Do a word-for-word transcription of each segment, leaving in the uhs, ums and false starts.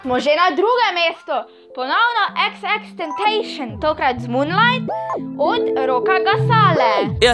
Smo že na drugem mestu, ponovno X X-Temptation, tokrat z Moonlight od Roka Gasale. Yeah.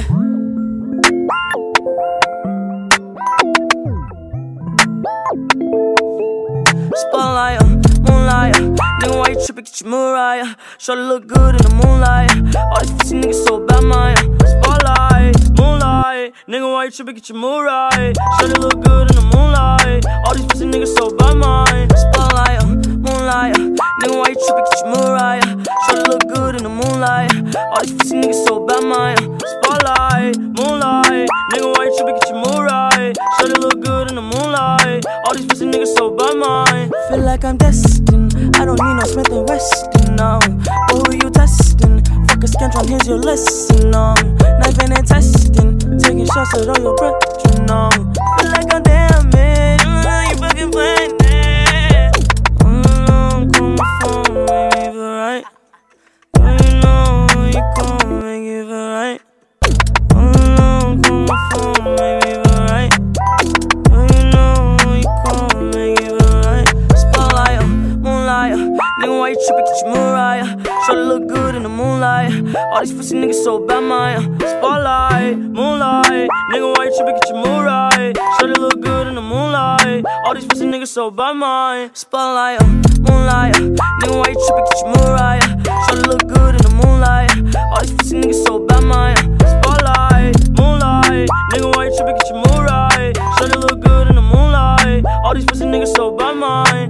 Spotlight, moonlight, nigga, why you trippin', get your Mariah. Shorty look good in the moonlight. All these pussy niggas so bad, man. Spotlight, moonlight, nigga, why you trippin', get your Mariah. Shorty look good in the moonlight. All these pussy niggas so bad, man. Spotlight, moonlight, nigga, why you trippin', get your Mariah. Shorty look good in the moonlight. All these pussy niggas so bad, man. Spotlight, moonlight, nigga, why you trippin', get your Mariah. Shorty look good in the moonlight. All these pussy niggas so bad, man. Feel like I'm destined. I don't need no Smith and Weston, no. But who you testing? Fuck a scantron, here's your lesson, no. Knifing and testing, taking shots at all your brethren, no. Feel like I'm damaged, mm, you fucking playing it. Mm, call my phone, make me feel right. Girl, you know you gon' make it feel right. Mm, call my phone, make me feel right. Girl, you know you gon' make it feel right. Spotlight, moonlight, nigga, why you trippin', get your Mariah. Shorty look good in the moonlight. All these pussy niggas so bad, man. Spotlight, moonlight, nigga, why you trippin', get your Mariah. Shorty look good in the moonlight. All these pussy niggas so bad, man. Spotlight, moonlight, nigga, why you trippin', get your Mariah. Shorty look good in the moonlight. All these pussy niggas so bad, man. Spotlight, moonlight, nigga, why you trippin', get your Mariah. Shorty look good in the moonlight. All these pussy niggas so bad, man.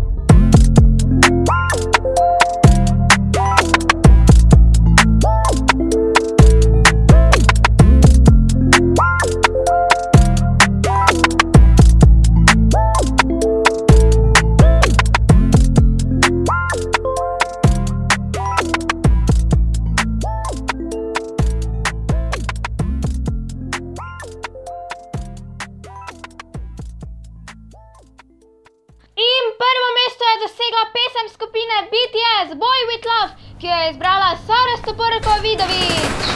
Pesem skupine B T S Boy With Love, ki jo je izbrala Sara Stoporko-Vidović.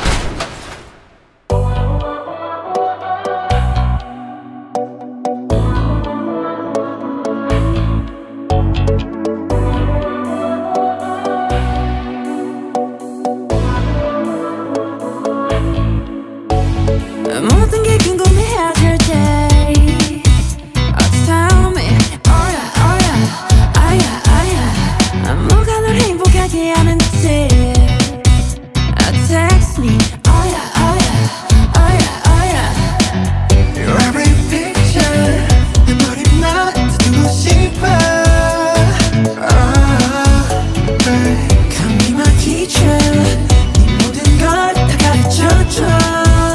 모든 게 궁금해하실 때 Tell me, oh yeah, oh yeah, 아야, 아야 뭐가 널 행복하게 하는지 Text me, oh yeah, oh yeah, oh yeah, oh yeah Your every picture 내 머리만 듣고 싶어 Come be my teacher 네 모든 걸 다 가르쳐줘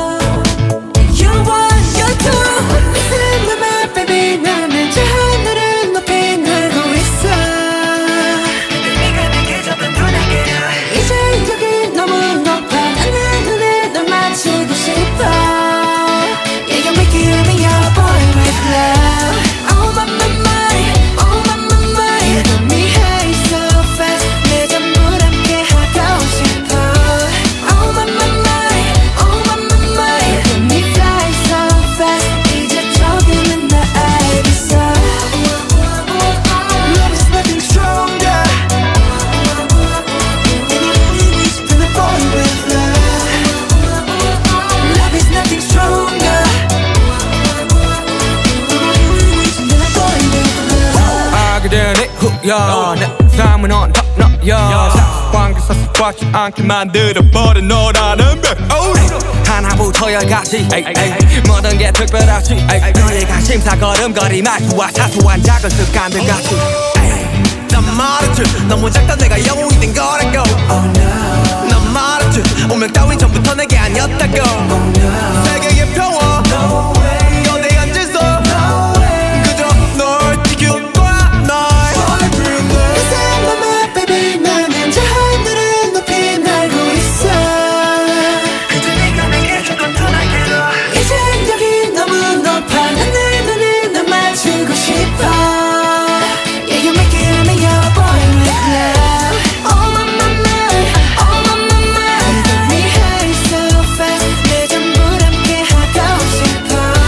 내 삶은 on top 너야 관계 섭섭하지 않게 만들어버린 너라는 백 하나부터 열까지 모든 게 특별하지 너의 관심사 걸음걸이 말투와 사소한 작은 습관들 같이 난 말했지 너무 작다 내가 영웅이 된 거라고 난 말했지 운명 따윈 전부터 내게 아니었다고 세계의 평화 너내 앉아서 그저 널 지켜 Oh my, my, my, oh my, my, my.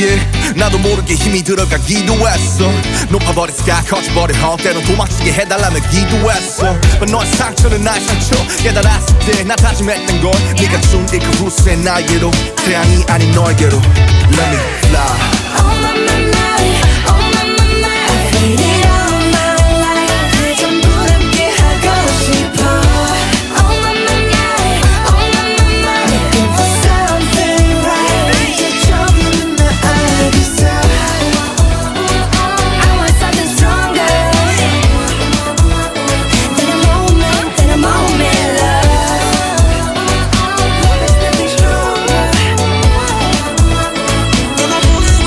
yeah. 나도 모르게 힘이 들어가기도 했어. 높아버린 sky 커져버린 헛 때론 도망치게 해달라며 기도했어. But 너의 상처는 나의 상처 깨달았을 때 나 다짐했던 걸 네가 준 이 그 후세 나에게로 태양이 아닌 너에게로 Let me fly. Oh my my my, oh my my my, I feel it all my life. 그 전부 함께 하고 싶어. Oh my my my, oh my my my, looking for something right. 이제 조금은 나 알겠어. I want something stronger than a moment, than a moment, love. There's nothing stronger than a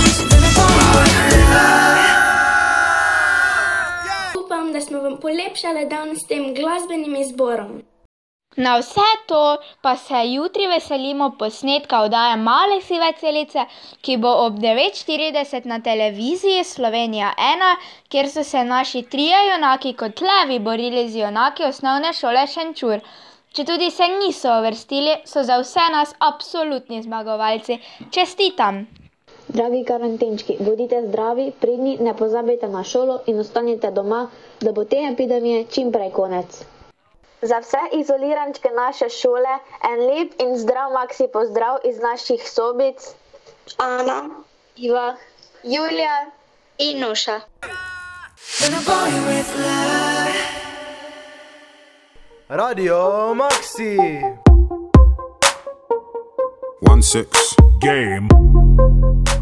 Upam, da smo vam polepšali dan s tem glasbenim izborom. Na vse to pa se jutri veselimo posnetka oddaje Male sive celice, ki bo ob devet štirideset na televiziji Slovenija ena, kjer so se naši trije junaki kot levi borili z junaki osnovne šole Šenčur. Četudi se niso uvrstili, so za vse nas absolutni zmagovalci. Čestitam! Dragi karantenčki, bodite zdravi, pridni, ne pozabite na šolo in ostanite doma, da bo te epidemije čim prej konec. Za vse izolirančke naše šole en lep in zdrav maksi pozdrav iz naših sobic Ana, Iva, Julija in Nuša. Radio Maxi. One six game.